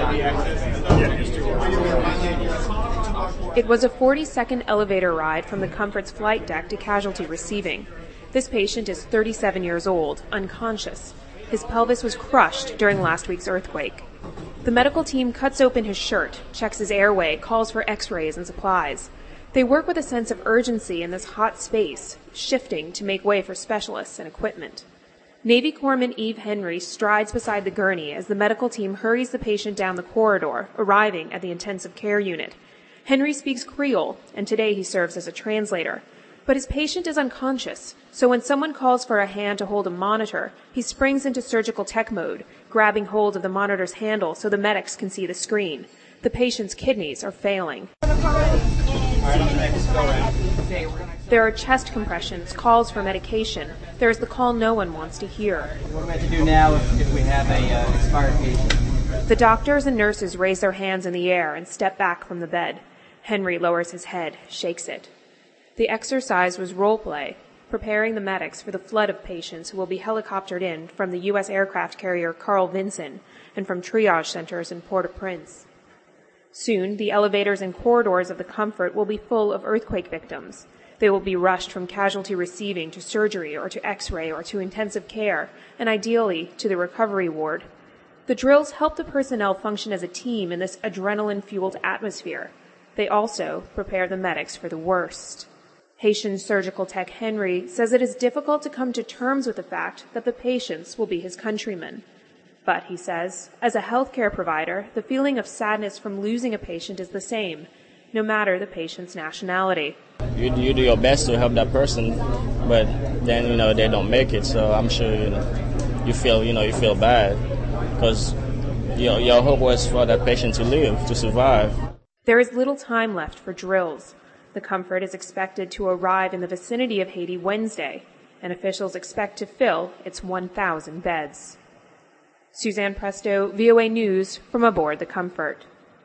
It was a 40-second elevator ride from the Comfort's flight deck to casualty receiving. This patient is 37 years old, unconscious. His pelvis was crushed during last week's earthquake. The medical team cuts open his shirt, checks his airway, calls for x-rays and supplies. They work with a sense of urgency in this hot space, shifting to make way for specialists and equipment. Navy Corpsman Eve Henry strides beside the gurney as the medical team hurries the patient down the corridor, arriving at the intensive care unit. Henry speaks Creole, and today he serves as a translator. But his patient is unconscious, so when someone calls for a hand to hold a monitor, he springs into surgical tech mode, grabbing hold of the monitor's handle so the medics can see the screen. The patient's kidneys are failing. There are chest compressions, calls for medication. There is the call no one wants to hear. What am I to do now if we have a expired patient? The doctors and nurses raise their hands in the air and step back from the bed. Henry lowers his head, shakes it. The exercise was role play, preparing the medics for the flood of patients who will be helicoptered in from the U.S. aircraft carrier Carl Vinson and from triage centers in Port-au-Prince. Soon, the elevators and corridors of the Comfort will be full of earthquake victims. They will be rushed from casualty receiving to surgery or to x-ray or to intensive care, and ideally to the recovery ward. The drills help the personnel function as a team in this adrenaline-fueled atmosphere. They also prepare the medics for the worst. Haitian surgical tech Henry says it is difficult to come to terms with the fact that the patients will be his countrymen. But, he says, as a healthcare provider, the feeling of sadness from losing a patient is the same, no matter the patient's nationality. You do your best to help that person, but then, they don't make it, so I'm sure, you feel bad, because your hope was for that patient to live, to survive. There is little time left for drills. The Comfort is expected to arrive in the vicinity of Haiti Wednesday, and officials expect to fill its 1,000 beds. Suzanne Presto, VOA News, from aboard the Comfort.